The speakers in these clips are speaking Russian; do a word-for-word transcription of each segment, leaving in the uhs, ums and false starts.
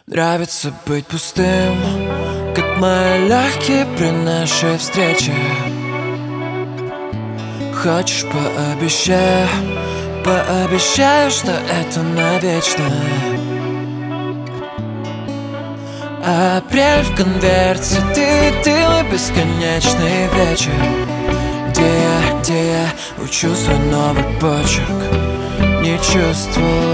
Нравится быть пустым, как мои легкие при нашей встрече. Хочешь, пообещай, пообещаю, что это навечно. Апрель в конверте, ты, ты мой бесконечный вечер, где я, где я учу свой новый почерк. Не чувствую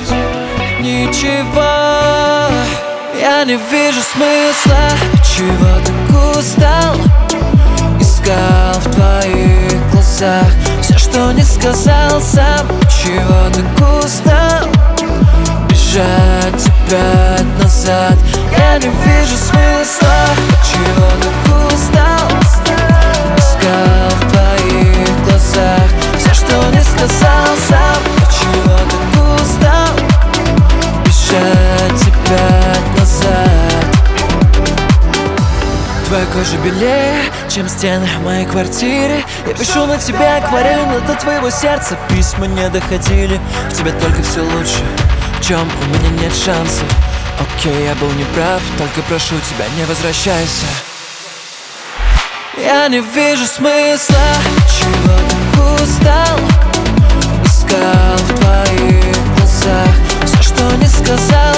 ничего, я не вижу смысла. Чего так устал? Искал в твоих глазах все, что не сказал сам. Чего так устал? Бежать опять назад. Я не вижу смысла. Чего так устал? Искал в твоих глазах все, что не сказал сам. Чего так устал? Бежать опять назад. Твоя кожа белее, чем стены моей квартиры. Я пишу на тебя акварелью, но до твоего сердца письма не доходили. В тебе только все лучше, в чем у меня нет шансов. Окей, я был неправ, только прошу тебя, не возвращайся. Я не вижу смысла. Чего так устал? Искал в твоих глазах все, что не сказал